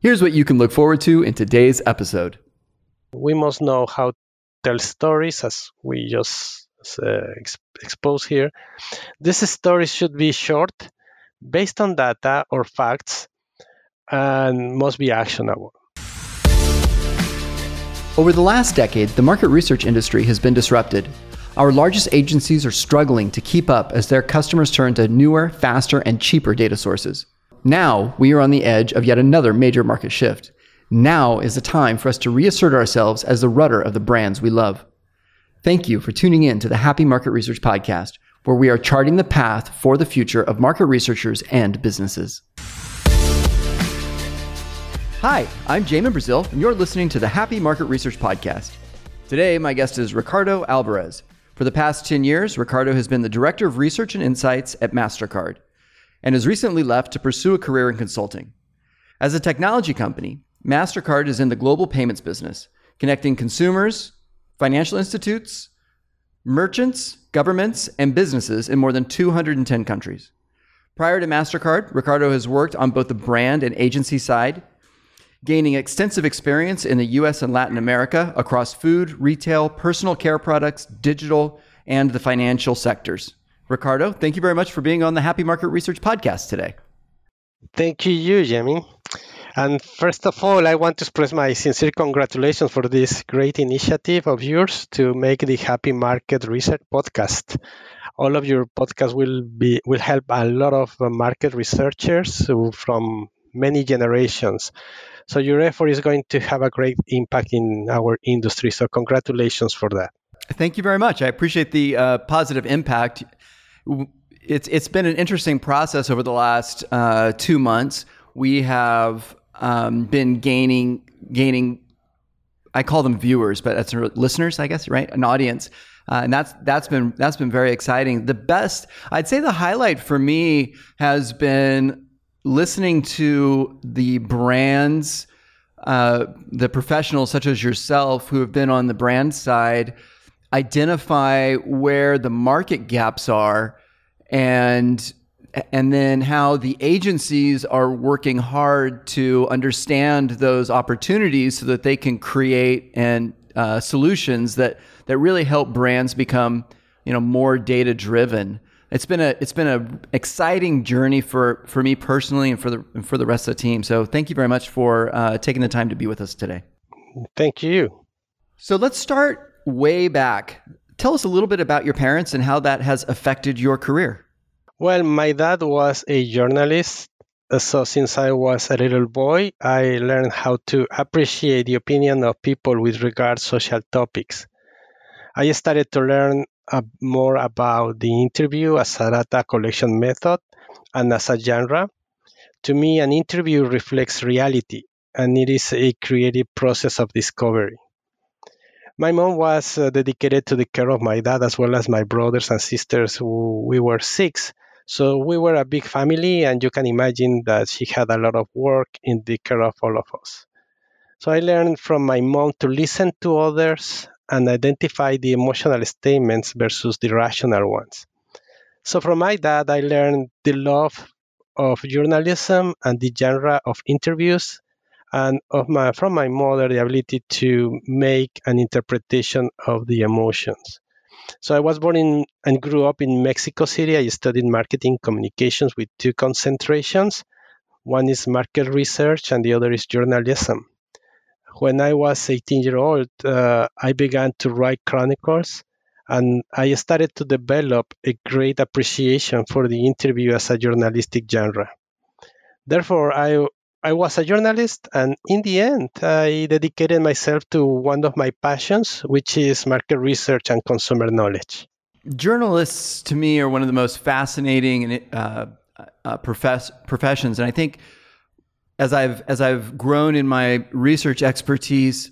Here's what you can look forward to in today's episode. We must know how to tell stories, as we just exposed here. These stories should be short, based on data or facts, and must be actionable. Over the last decade, the market research industry has been disrupted. Our largest agencies are struggling to keep up as their customers turn to newer, faster, and cheaper data sources. Now, we are on the edge of yet another major market shift. Now is the time for us to reassert ourselves as the rudder of the brands we love. Thank you for tuning in to the Happy Market Research Podcast, where we are charting the path for the future of market researchers and businesses. Hi, I'm Jamin Brazil, and you're listening to the Happy Market Research Podcast. Today, my guest is Ricardo Alvarez. For the past 10 years, Ricardo has been the Director of Research and Insights at MasterCard, and has recently left to pursue a career in consulting. As a technology company, MasterCard is in the global payments business, connecting consumers, financial institutes, merchants, governments, and businesses in more than 210 countries. Prior to MasterCard, Ricardo has worked on both the brand and agency side, gaining extensive experience in the US and Latin America across food, retail, personal care products, digital, and the financial sectors. Ricardo, thank you very much for being on the Happy Market Research Podcast today. Thank you, Jamie. And first of all, I want to express my sincere congratulations for this great initiative of yours to make the Happy Market Research Podcast. All of your podcasts will help a lot of market researchers from many generations. So your effort is going to have a great impact in our industry. So congratulations for that. Thank you very much. I appreciate the positive impact. It's been an interesting process over the last 2 months. We have been gaining. I call them viewers, but that's listeners, I guess, right? An audience, and that's been very exciting. I'd say the highlight for me has been listening to the brands, the professionals such as yourself who have been on the brand side, identify where the market gaps are, and then how the agencies are working hard to understand those opportunities so that they can create solutions that really help brands become, more data driven. It's been a exciting journey for me personally and for the rest of the team. So thank you very much for taking the time to be with us today. Thank you. So let's start way back. Tell us a little bit about your parents and how that has affected your career. Well, my dad was a journalist. So since I was a little boy, I learned how to appreciate the opinion of people with regard to social topics. I started to learn more about the interview as a data collection method and as a genre. To me, an interview reflects reality, and it is a creative process of discovery. My mom was dedicated to the care of my dad as well as my brothers and sisters. We were 6, so we were a big family, and you can imagine that she had a lot of work in the care of all of us. So I learned from my mom to listen to others and identify the emotional statements versus the rational ones. So from my dad, I learned the love of journalism and the genre of interviews, and from my mother, the ability to make an interpretation of the emotions. So I was born and grew up in Mexico City. I studied marketing communications with 2 concentrations. One is market research and the other is journalism. When I was 18 years old, I began to write chronicles, and I started to develop a great appreciation for the interview as a journalistic genre. Therefore, I was a journalist, and in the end, I dedicated myself to one of my passions, which is market research and consumer knowledge. Journalists, to me, are one of the most fascinating professions, and I think as I've grown in my research expertise,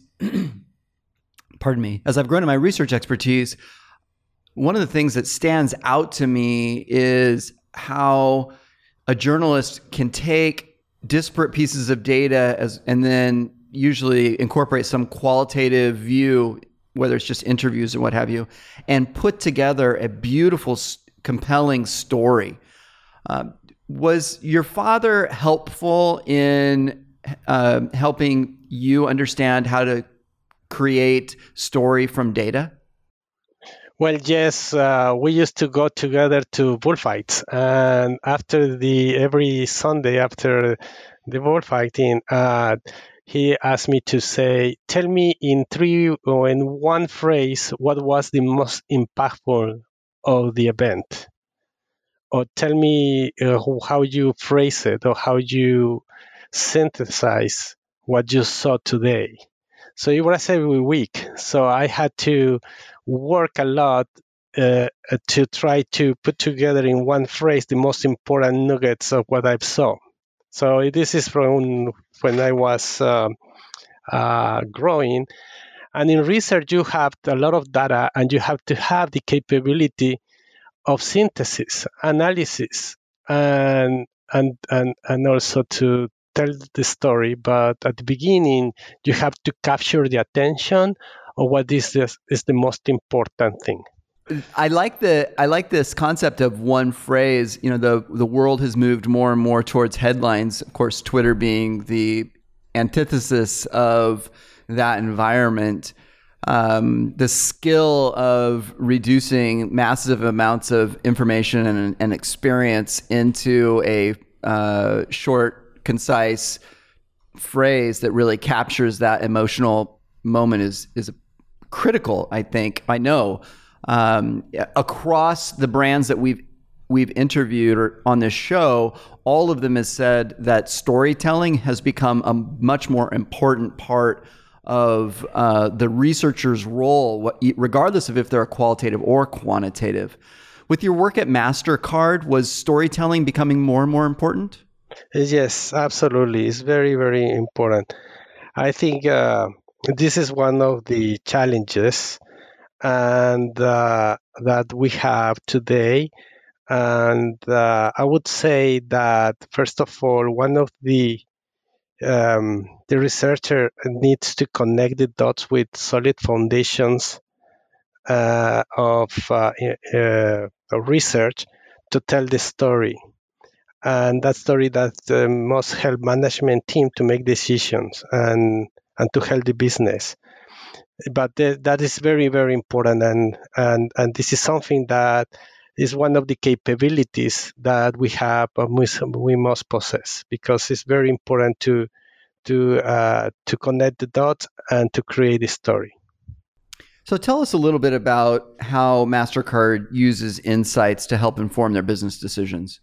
one of the things that stands out to me is how a journalist can take disparate pieces of data and then usually incorporate some qualitative view, whether it's just interviews or what have you, and put together a beautiful, compelling story. Was your father helpful in helping you understand how to create story from data? Well, yes, we used to go together to bullfights, and every Sunday after the bullfighting, he asked me to say, "Tell me in one phrase, what was the most impactful of the event, or tell me how you phrase it, or how you synthesize what you saw today." So it was every week. So I had to work a lot to try to put together in one phrase the most important nuggets of what I saw. So this is from when I was growing. And in research, you have a lot of data, and you have to have the capability of synthesis, analysis, and also to tell the story. But at the beginning, you have to capture the attention of what is the most important thing. I like this concept of one phrase. You know, the world has moved more and more towards headlines. Of course, Twitter being the antithesis of that environment. The skill of reducing massive amounts of information and experience into a short, concise phrase that really captures that emotional moment is critical, I think. I know. Across the brands that we've interviewed on this show, all of them has said that storytelling has become a much more important part of the researcher's role, regardless of if they're qualitative or quantitative. With your work at MasterCard, was storytelling becoming more and more important? Yes, absolutely. It's very, very important. I think this is one of the challenges and that we have today. And I would say that, first of all, one of the researcher needs to connect the dots with solid foundations of research to tell the story. And that story that must help management team to make decisions and to help the business. But that is very, very important, and this is something that is one of the capabilities that we have, we must possess, because it's very important to connect the dots and to create a story. So tell us a little bit about how MasterCard uses insights to help inform their business decisions.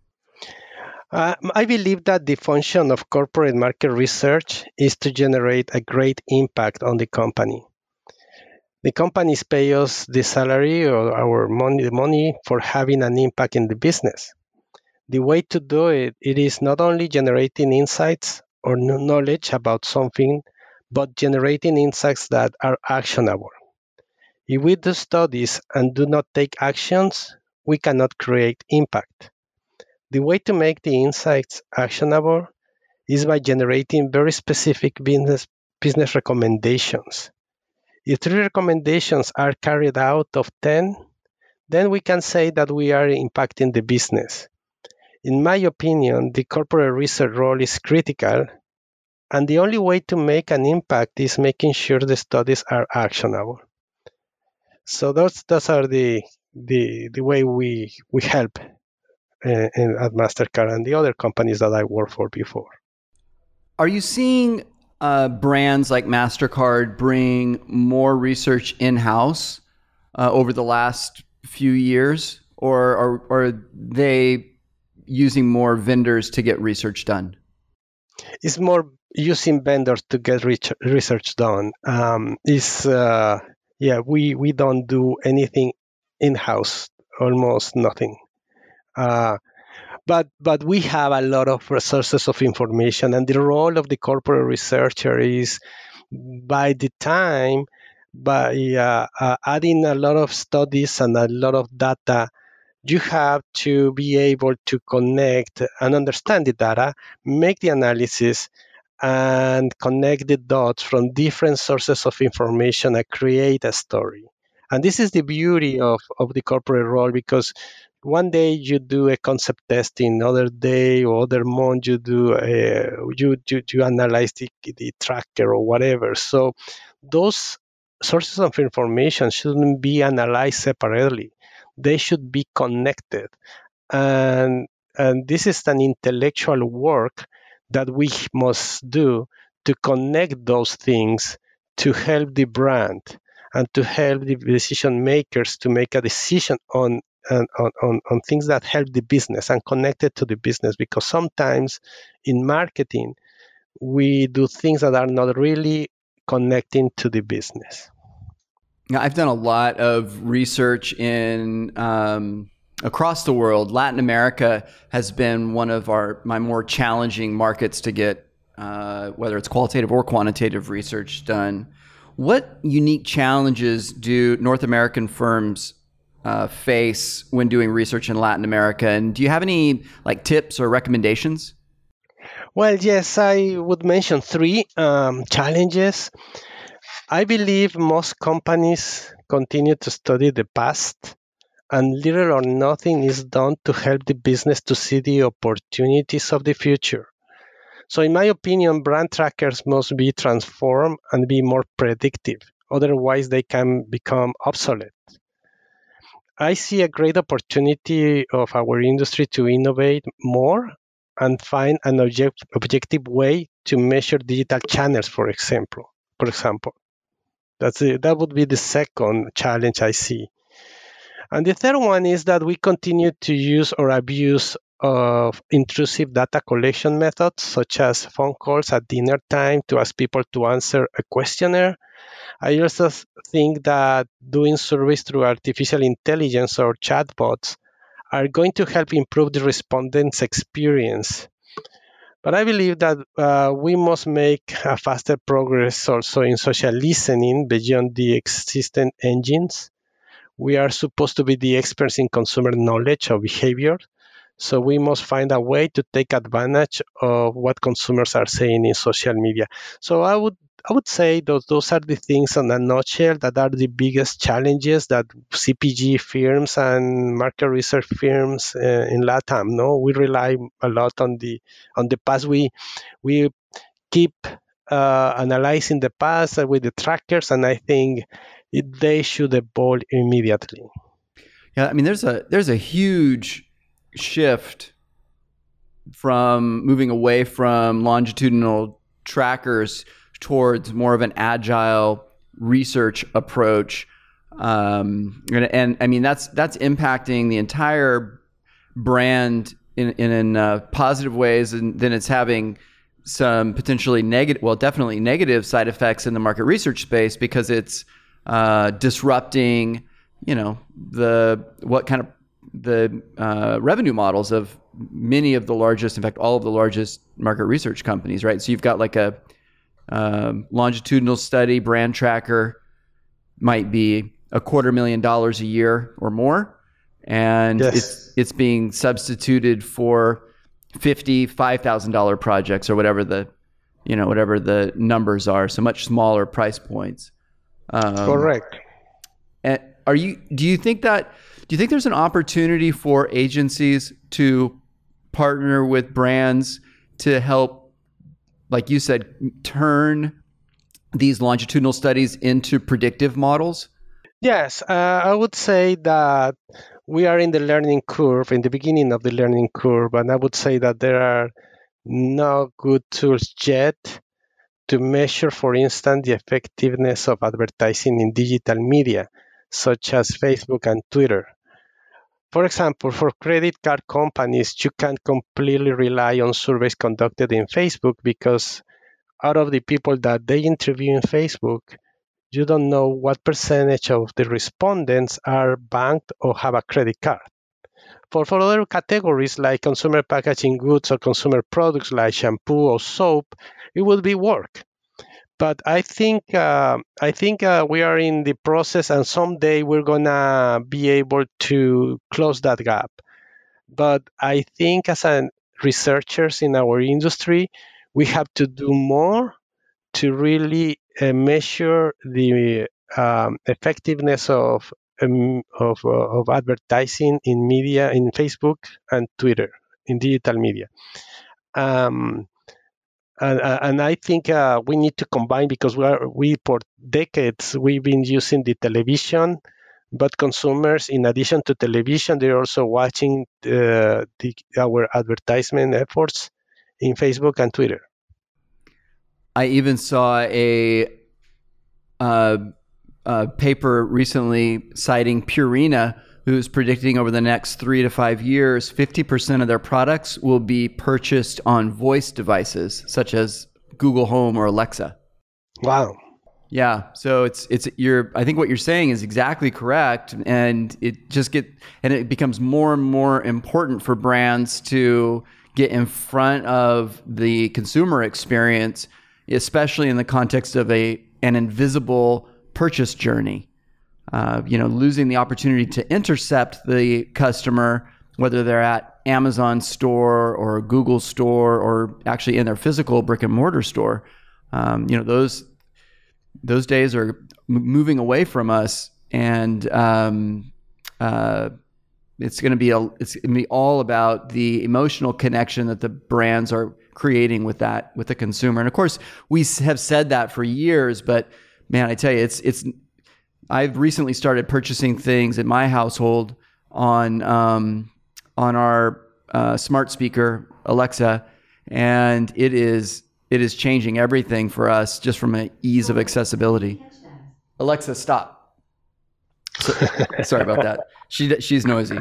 I believe that the function of corporate market research is to generate a great impact on the company. The companies pay us the salary or our money, the money for having an impact in the business. The way to do it is not only generating insights or knowledge about something, but generating insights that are actionable. If we do studies and do not take actions, we cannot create impact. The way to make the insights actionable is by generating very specific business recommendations. If 3 recommendations are carried out of 10, then we can say that we are impacting the business. In my opinion, the corporate research role is critical, and the only way to make an impact is making sure the studies are actionable. So those are the way we help at MasterCard and the other companies that I worked for before. Are you seeing brands like MasterCard bring more research in-house over the last few years, or are they using more vendors to get research done? It's more using vendors to get research done. We don't do anything in-house, almost nothing. But we have a lot of resources of information, and the role of the corporate researcher is by adding a lot of studies and a lot of data, you have to be able to connect and understand the data, make the analysis, and connect the dots from different sources of information and create a story. And this is the beauty of the corporate role, because one day you do a concept testing, other day or other month you do you analyze the tracker or whatever. So those sources of information shouldn't be analyzed separately. They should be connected. And this is an intellectual work that we must do to connect those things to help the brand and to help the decision makers to make a decision on things that help the business and connect it to the business, because sometimes in marketing we do things that are not really connecting to the business. Now, I've done a lot of research in across the world. Latin America has been one of my more challenging markets to get whether it's qualitative or quantitative research done. What unique challenges do North American firms face when doing research in Latin America? And do you have any tips or recommendations? Well, yes, I would mention three challenges. I believe most companies continue to study the past, and little or nothing is done to help the business to see the opportunities of the future. So, in my opinion, brand trackers must be transformed and be more predictive. Otherwise, they can become obsolete. I see a great opportunity of our industry to innovate more and find an objective way to measure digital channels, for example. That would be the second challenge I see. And the third one is that we continue to use or abuse of intrusive data collection methods, such as phone calls at dinner time to ask people to answer a questionnaire. I also think that doing surveys through artificial intelligence or chatbots are going to help improve the respondents' experience. But I believe that we must make a faster progress also in social listening beyond the existing engines. We are supposed to be the experts in consumer knowledge of behavior. So we must find a way to take advantage of what consumers are saying in social media. So I would say those are the things in a nutshell that are the biggest challenges that CPG firms and market research firms in LATAM. No, we rely a lot on the past. We keep analyzing the past with the trackers, and I think they should evolve immediately. Yeah, I mean, there's a huge shift from moving away from longitudinal trackers towards more of an agile research approach, and I mean that's impacting the entire brand in positive ways, and then it's having some potentially negative, well, definitely negative side effects in the market research space, because it's disrupting, the revenue models of many of the largest, in fact, all of the largest market research companies, right? So you've got like a longitudinal study, brand tracker might be $250,000 a year or more, and Yes. it's being substituted for $55,000 projects or whatever the numbers are. So much smaller price points. Correct. And do you think there's an opportunity for agencies to partner with brands to help, like you said, turn these longitudinal studies into predictive models? Yes, I would say that we are in the learning curve, in the beginning of the learning curve, and I would say that there are no good tools yet to measure, for instance, the effectiveness of advertising in digital media, such as Facebook and Twitter. For example, for credit card companies, you can't completely rely on surveys conducted in Facebook, because out of the people that they interview in Facebook, you don't know what percentage of the respondents are banked or have a credit card. For other categories like consumer packaging goods or consumer products like shampoo or soap, it would be work. But I think we are in the process, and someday we're gonna be able to close that gap. But I think as researchers in our industry, we have to do more to really measure the effectiveness of of advertising in media, in Facebook and Twitter, in digital media. Um, and I think we need to combine, because we for decades we've been using the television, but consumers, in addition to television, they're also watching our advertisement efforts in Facebook and Twitter. I even saw a paper recently citing Purina, who's predicting over the next 3 to 5 years, 50% of their products will be purchased on voice devices such as Google Home or Alexa. Wow. Yeah, so I think what you're saying is exactly correct, and it becomes more and more important for brands to get in front of the consumer experience, especially in the context of an invisible purchase journey. Losing the opportunity to intercept the customer, whether they're at Amazon store or Google store or actually in their physical brick and mortar store. Those days are moving away from us, and it's going to be all about the emotional connection that the brands are creating with the consumer. And of course, we have said that for years, but man, I tell you, I've recently started purchasing things in my household on our smart speaker Alexa, and it is changing everything for us just from an ease of accessibility. Alexa, stop. Sorry about that. She's noisy.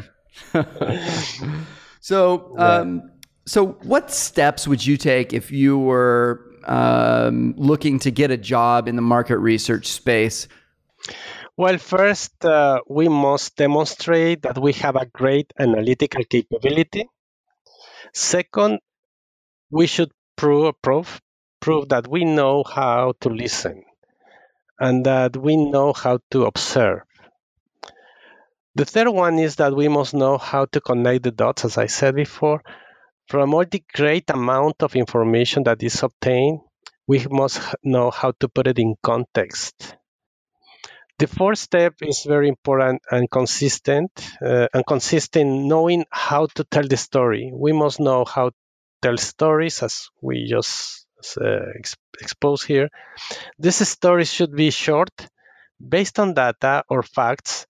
So what steps would you take if you were looking to get a job in the market research space? Well, first, we must demonstrate that we have a great analytical capability. Second, we should prove that we know how to listen and that we know how to observe. The third one is that we must know how to connect the dots, as I said before. From all the great amount of information that is obtained, we must know how to put it in context. The fourth step is very important and consistent in knowing how to tell the story. We must know how to tell stories, as we just exposed here. These stories should be short, based on data or facts,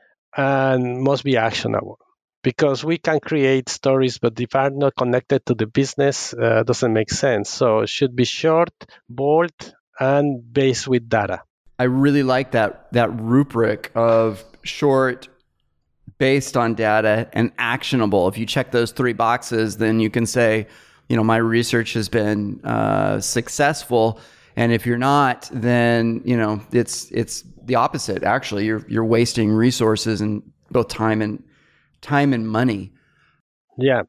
and must be actionable. Because we can create stories, but if are not connected to the business, doesn't make sense. So it should be short, bold, and based with data. I really like that rubric of short, based on data, and actionable. If you check those 3 boxes, then you can say, my research has been successful. And if you're not, then it's the opposite. Actually, you're wasting resources and both time and money. Yeah.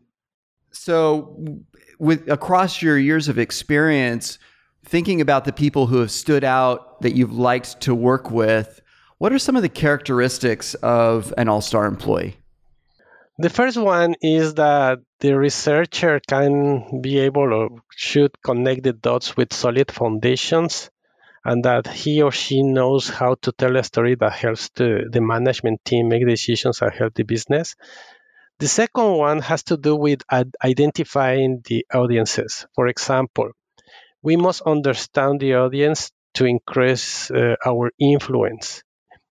So, across your years of experience, thinking about the people who have stood out that you've liked to work with, what are some of the characteristics of an all-star employee? The first one is that the researcher can be able or should connect the dots with solid foundations, and that he or she knows how to tell a story that helps the management team make decisions that help the business. The second one has to do with identifying the audiences. For example, we must understand the audience to increase our influence.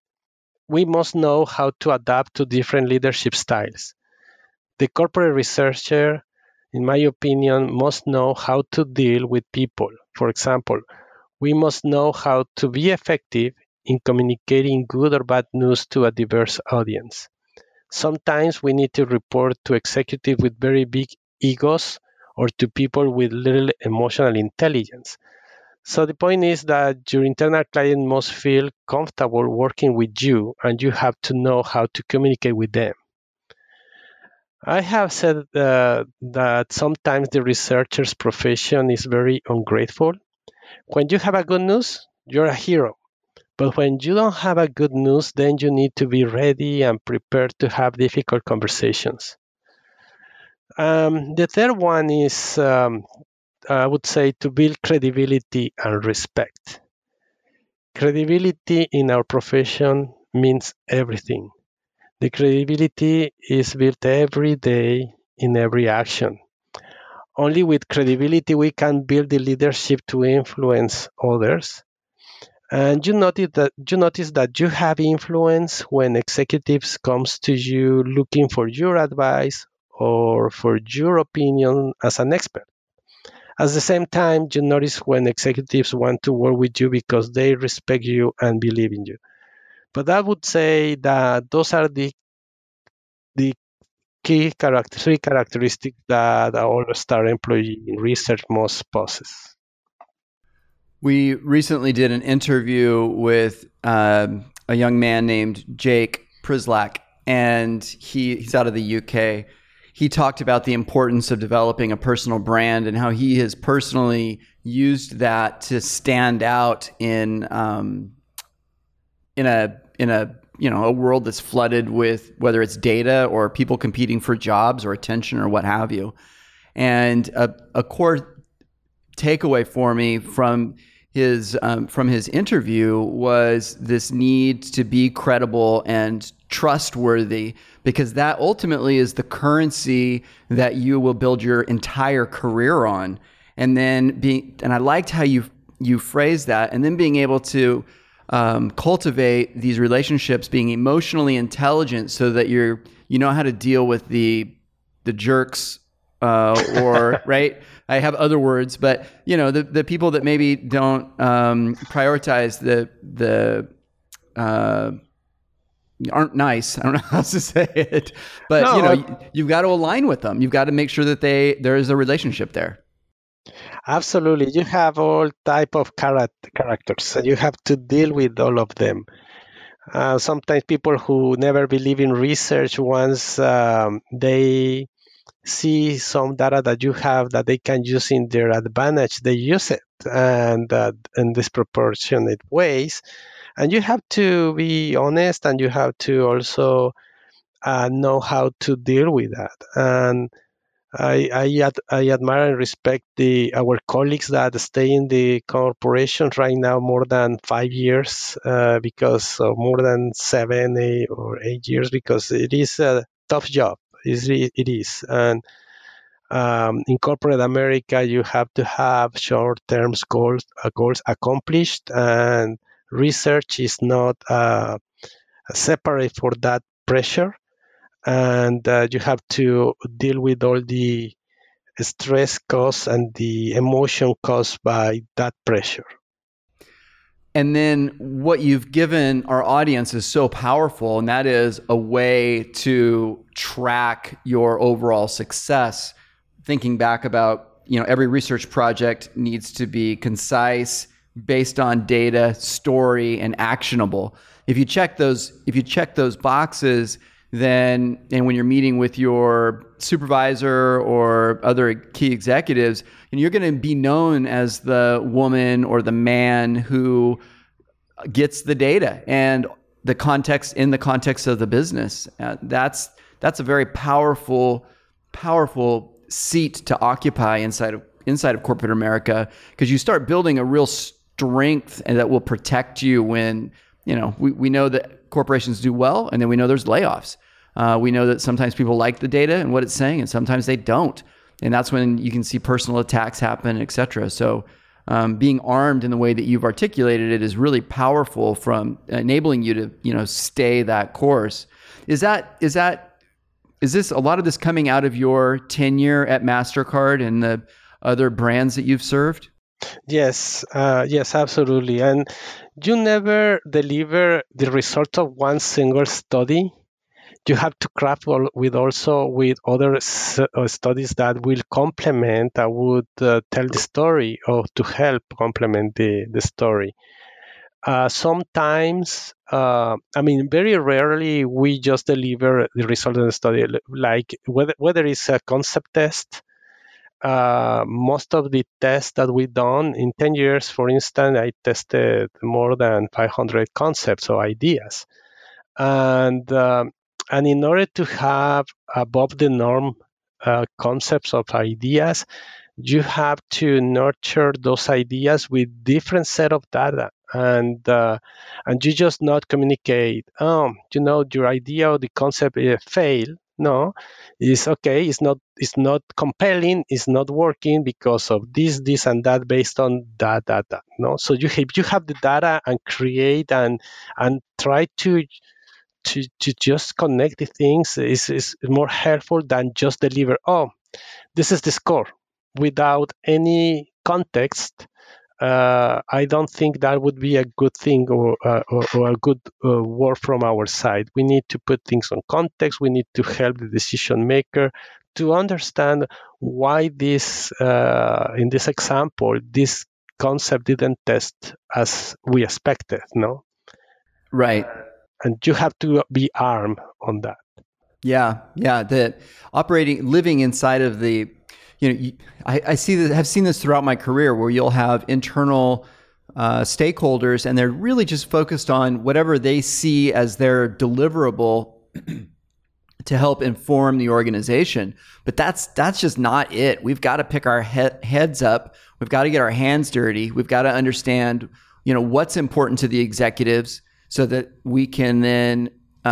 We must know how to adapt to different leadership styles. The corporate researcher, in my opinion, must know how to deal with people. For example, we must know how to be effective in communicating good or bad news to a diverse audience. Sometimes we need to report to executives with very big egos or to people with little emotional intelligence. So the point is that your internal client must feel comfortable working with you, and you have to know how to communicate with them. I have said that sometimes the researcher's profession is very ungrateful. When you have a good news, you're a hero. But when you don't have a good news, then you need to be ready and prepared to have difficult conversations. The third one is, I would say, to build credibility and respect. Credibility in our profession means everything. The credibility is built every day in every action. Only with credibility we can build the leadership to influence others. And you notice that you have influence when executives comes to you looking for your advice or for your opinion as an expert. At the same time, you notice when executives want to work with you because they respect you and believe in you. But I would say that those are the three characteristics that a all-star employee in research must possess. We recently did an interview with a young man named Jake Prislak, and he's out of the UK. He talked about the importance of developing a personal brand and how he has personally used that to stand out in a world that's flooded with whether it's data or people competing for jobs or attention or what have you. And a core takeaway for me from his interview was this need to be credible and trustworthy, because that ultimately is the currency that you will build your entire career on. And I liked how you phrased that, and then being able to cultivate these relationships, being emotionally intelligent, so that you know how to deal with the jerks, or right. I have other words, but the people that maybe don't prioritize the aren't nice. I don't know how else to say it, but no, you've got to align with them. You've got to make sure that there is a relationship there. Absolutely. You have all type of characters, and you have to deal with all of them. Sometimes people who never believe in research, once they see some data that you have that they can use in their advantage, they use it, and in disproportionate ways. And you have to be honest, and you have to also know how to deal with that. And I admire and respect our colleagues that stay in the corporations right now more than 5 years, because of more than 7, 8 years, because it is a tough job. It is. And in corporate America, you have to have short-term goals accomplished, and research is not separate for that pressure. And you have to deal with all the stress caused and the emotion caused by that pressure. And then what you've given our audience is so powerful, and that is a way to track your overall success. Thinking back about, every research project needs to be concise, based on data, story, and actionable. If you check those boxes, and when you're meeting with your supervisor or other key executives, and you're going to be known as the woman or the man who gets the data and the context of the business. That's a very powerful seat to occupy inside of corporate America, because you start building a real strength and that will protect you when, we know that corporations do well, and then we know there's layoffs. We know that sometimes people like the data and what it's saying, and sometimes they don't. And that's when you can see personal attacks happen, et cetera. So being armed in the way that you've articulated it is really powerful, from enabling you to, stay that course. Is this a lot of this coming out of your tenure at MasterCard and the other brands that you've served? Yes, absolutely. And you never deliver the result of one single study. You have to craft with other studies that will complement, that would tell the story, or to help complement the story. Sometimes, very rarely, we just deliver the result of the study. Like whether it's a concept test, most of the tests that we've done in 10 years, for instance, I tested more than 500 concepts or ideas. And in order to have above the norm concepts of ideas, you have to nurture those ideas with different set of data. and you just not communicate. Your idea or the concept fail. No, it's okay. It's not compelling. It's not working because of this, and that based on that. No, so you have the data and create and try to just connect the things is more helpful than just deliver. Oh, this is the score without any context. I don't think that would be a good thing or a good work from our side. We need to put things on context. We need to help the decision maker to understand why in this example, this concept didn't test as we expected. No, Right. and you have to be armed on that. Yeah, yeah. That living inside of I see this, have seen this throughout my career, where you'll have internal stakeholders, and they're really just focused on whatever they see as their deliverable to help inform the organization. But that's just not it. We've got to pick our heads up. We've got to get our hands dirty. We've got to understand, what's important to the executives, so that we can then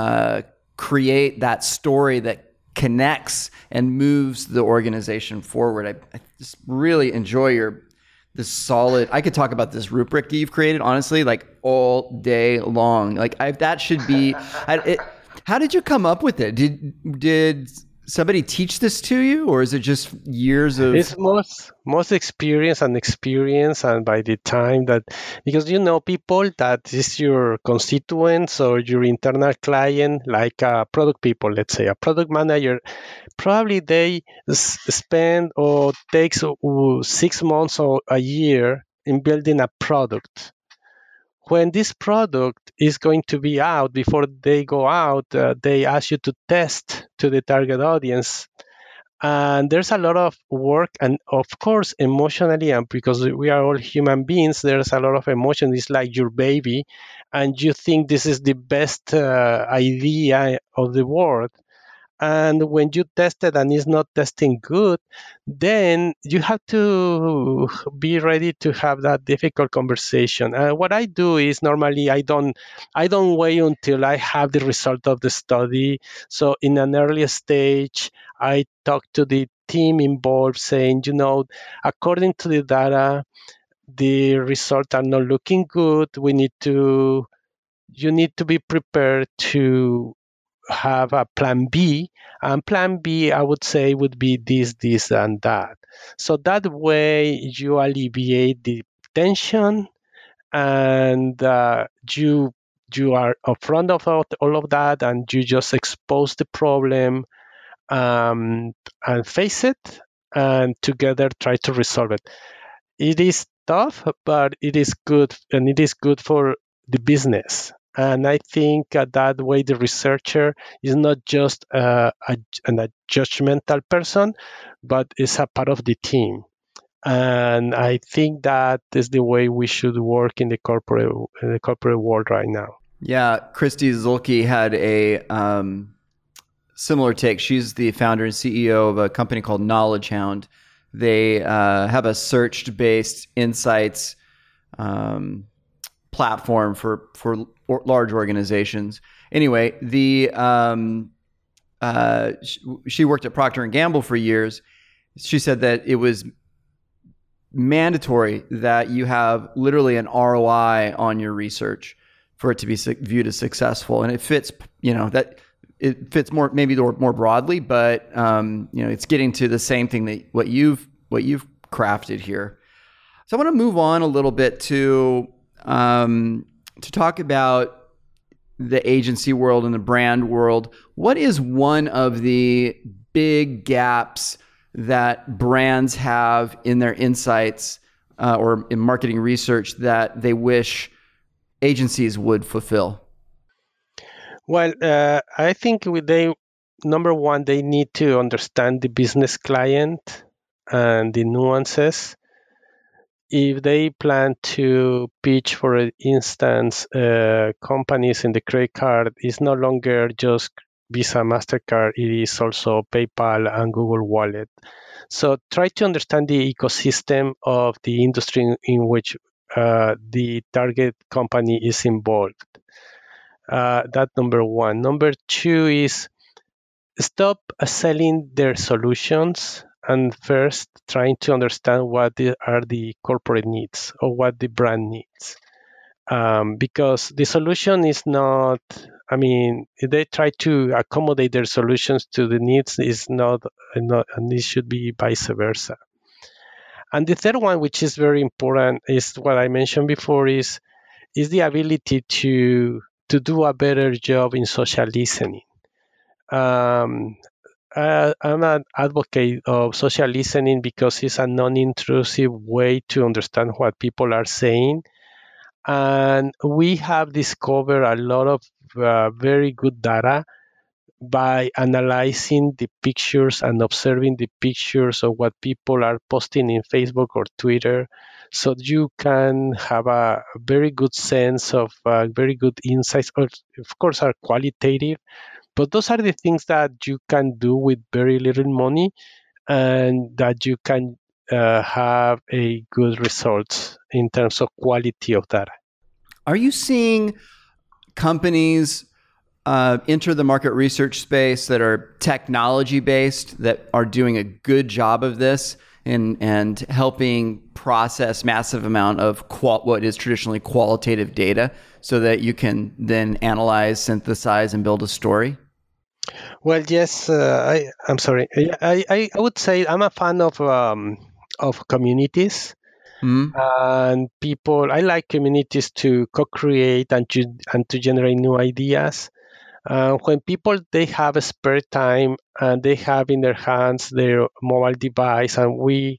create that story that connects and moves the organization forward. I just really enjoy this solid. I could talk about this rubric that you've created, honestly, like all day long. Like that should be. How did you come up with it? Did somebody teach this to you, or is it just years of? It's most experience, and by the time that, because people that is your constituents or your internal client, like product people, let's say a product manager, probably they spend or takes 6 months or a year in building a product. When this product is going to be out, before they go out, they ask you to test to the target audience. And there's a lot of work, and of course, emotionally, and because we are all human beings, there's a lot of emotion. It's like your baby, and you think this is the best idea of the world. And when you test it and it's not testing good, then you have to be ready to have that difficult conversation. And what I do is, normally I don't wait until I have the result of the study. So in an early stage, I talk to the team involved, saying, according to the data, the results are not looking good. You need to be prepared to have a plan B, and plan B, I would say, would be this, and that. So that way you alleviate the tension, and you are upfront of all of that, and you just expose the problem, and face it, and together try to resolve it. It is tough, but it is good, and it is good for the business. And I think that way the researcher is not just a judgmental person, but is a part of the team. And I think that is the way we should work in the corporate world right now. Yeah, Christy Zulke had a similar take. She's the founder and CEO of a company called Knowledge Hound. They have a search-based insights platform for large organizations. Anyway, she worked at Procter and Gamble for years. She said that it was mandatory that you have literally an ROI on your research for it to be viewed as successful, and it fits. It fits more broadly, but it's getting to the same thing that what you've crafted here. So I want to move on a little bit to talk about the agency world and the brand world. What is one of the big gaps that brands have in their insights or in marketing research that they wish agencies would fulfill? Well, I think number one, they need to understand the business client and the nuances. If they plan to pitch, for instance, companies in the credit card, it's no longer just Visa, MasterCard, it is also PayPal and Google Wallet. So try to understand the ecosystem of the industry in which the target company is involved. That number one. Number two is stop selling their solutions and first trying to understand what are the corporate needs or what the brand needs. Because the solution is not, I mean, if they try to accommodate their solutions to the needs, is not, and it should be vice versa. And the third one, which is very important, is what I mentioned before, is the ability to do a better job in social listening. Um, I'm an advocate of social listening because it's a non-intrusive way to understand what people are saying. And we have discovered a lot of very good data by analyzing the pictures and observing the pictures of what people are posting in Facebook or Twitter. So you can have a very good sense of very good insights. Of course, are qualitative, but those are the things that you can do with very little money and that you can have a good results in terms of quality of data. Are you seeing companies enter the market research space that are technology based, that are doing a good job of this and helping process massive amount of what is traditionally qualitative data so that you can then analyze, synthesize, and build a story? Well, yes, I'm sorry. I would say I'm a fan of communities Mm-hmm. and people. I like communities to co-create and to generate new ideas. When people they have a spare time and they have in their hands their mobile device, and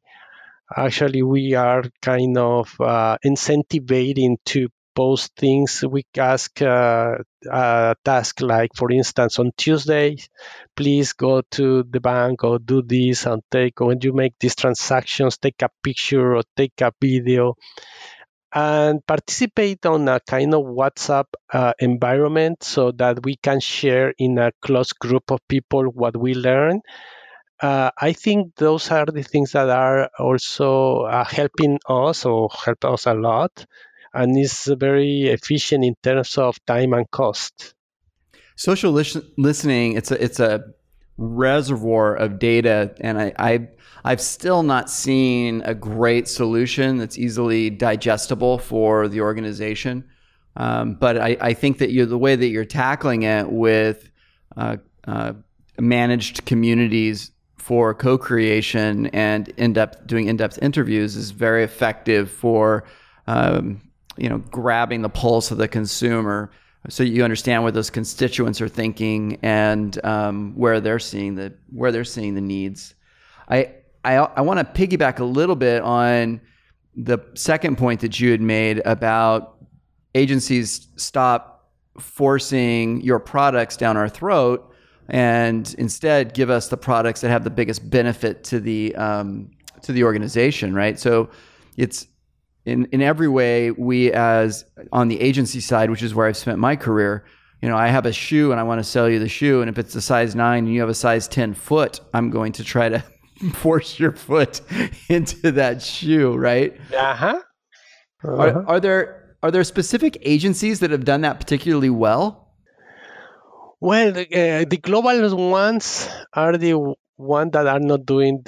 we are kind of incentivizing to post things. We ask a task like, for instance, on Tuesday, please go to the bank or do this and when you make these transactions, take a picture or take a video and participate on a kind of WhatsApp environment so that we can share in a close group of people what we learn. I think those are the things that are also helping us or help us a lot, and is very efficient in terms of time and cost. Social listening, it's a reservoir of data, and I've still not seen a great solution that's easily digestible for the organization. But I think that the way that you're tackling it with managed communities for co-creation and doing in-depth interviews is very effective for grabbing the pulse of the consumer, so you understand what those constituents are thinking and where they're seeing the needs. I want to piggyback a little bit on the second point that you had made about agencies stop forcing your products down our throat and instead give us the products that have the biggest benefit to the organization, right? So it's in every way, we as on the agency side, which is where I've spent my career, I have a shoe and I want to sell you the shoe, and if it's a size 9 and you have a size 10 foot, I'm going to try to force your foot into that shoe, right? Uh-huh. Are there specific agencies that have done that particularly well? Well, the global ones are the ones that are not doing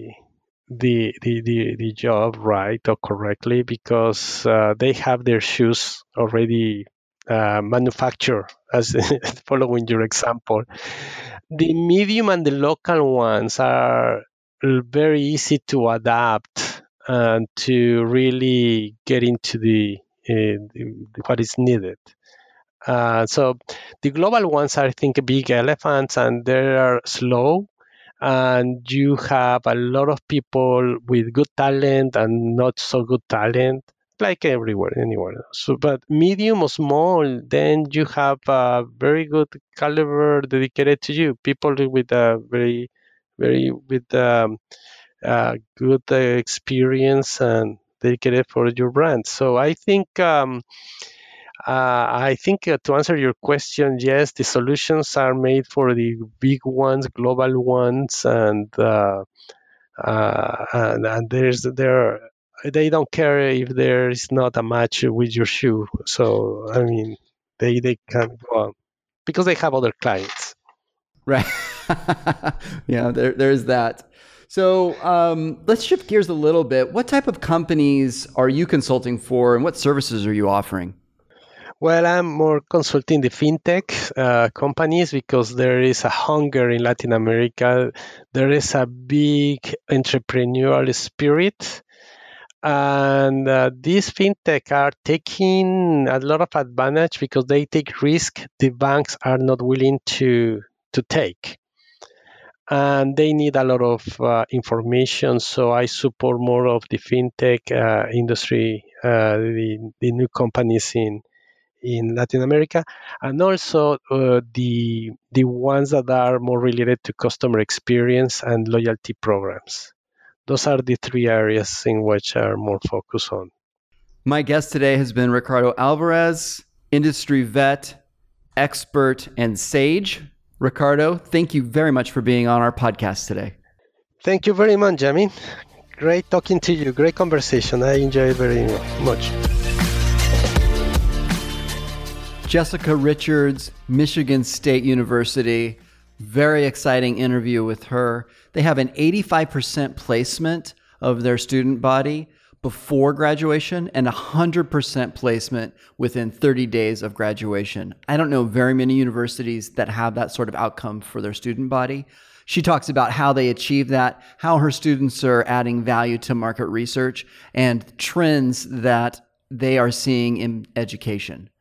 the job right or correctly because they have their shoes already manufactured, as following your example. The medium and the local ones are very easy to adapt and to really get into what is needed. So the global ones are, I think, big elephants, and they are slow. And you have a lot of people with good talent and not so good talent, like anywhere. So, but medium or small, then you have a very good caliber dedicated to you. People with a very with good experience and dedicated for your brand. So I think to answer your question, yes, the solutions are made for the big ones, global ones, and they don't care if there is not a match with your shoe. So I mean, they can go on because they have other clients. Right. Yeah, there's that. So let's shift gears a little bit. What type of companies are you consulting for, and what services are you offering? Well, I'm more consulting the fintech companies because there is a hunger in Latin America. There is a big entrepreneurial spirit. And these fintech are taking a lot of advantage because they take risk the banks are not willing to take. And they need a lot of information. So I support more of the fintech industry, the new companies in Latin America, and also the ones that are more related to customer experience and loyalty programs. Those are the three areas in which are more focused on. My guest today has been Ricardo Alvarez, industry vet, expert, and sage. Ricardo, thank you very much for being on our podcast today. Thank you very much, Jamie. Great talking to you. Great conversation. I enjoyed very much. Jessica Richards, Michigan State University. Very exciting interview with her. They have an 85% placement of their student body before graduation and 100% placement within 30 days of graduation. I don't know very many universities that have that sort of outcome for their student body. She talks about how they achieve that, how her students are adding value to market research, and trends that they are seeing in education.